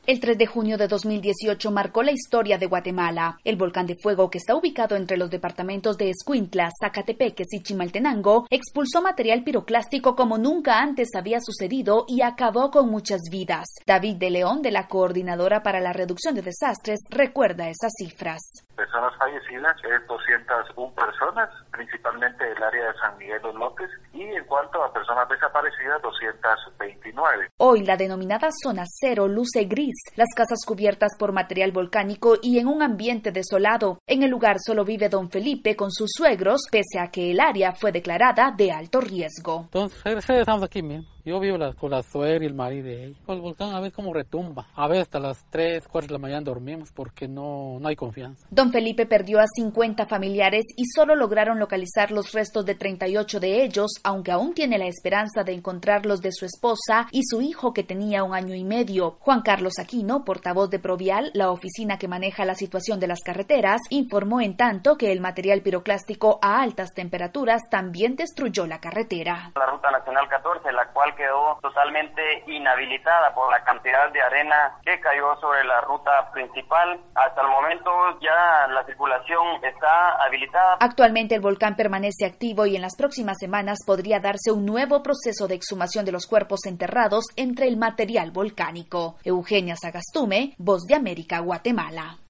El 3 de junio de 2018 marcó la historia de Guatemala. El volcán de fuego, que está ubicado entre los departamentos de Escuintla, Zacatepeques y Chimaltenango, expulsó material piroclástico como nunca antes había sucedido y acabó con muchas vidas. David de León, de la Coordinadora para la Reducción de Desastres, recuerda esas cifras. Personas fallecidas, 201 personas, principalmente del área de San Miguel Los Lotes, y en cuanto a personas desaparecidas, 229. Hoy la denominada zona cero luce gris, las casas cubiertas por material volcánico y en un ambiente desolado. En el lugar solo vive don Felipe con sus suegros, pese a que el área fue declarada de alto riesgo. Entonces estamos aquí mismo. Yo vivo con la suegra y el marido de ella. El volcán a veces como retumba. A veces hasta las 3, 4 de la mañana dormimos porque no hay confianza. Don Felipe perdió a 50 familiares y solo lograron localizar los restos de 38 de ellos, aunque aún tiene la esperanza de encontrar los de su esposa y su hijo que tenía 1 año y medio. Juan Carlos Aquino, portavoz de Provial, la oficina que maneja la situación de las carreteras, informó en tanto que el material piroclástico a altas temperaturas también destruyó la carretera. La ruta nacional 14, la cual quedó totalmente inhabilitada por la cantidad de arena que cayó sobre la ruta principal. Hasta el momento ya la circulación está habilitada. Actualmente el volcán permanece activo y en las próximas semanas podría darse un nuevo proceso de exhumación de los cuerpos enterrados entre el material volcánico. Eugenia Sagastume, Voz de América, Guatemala.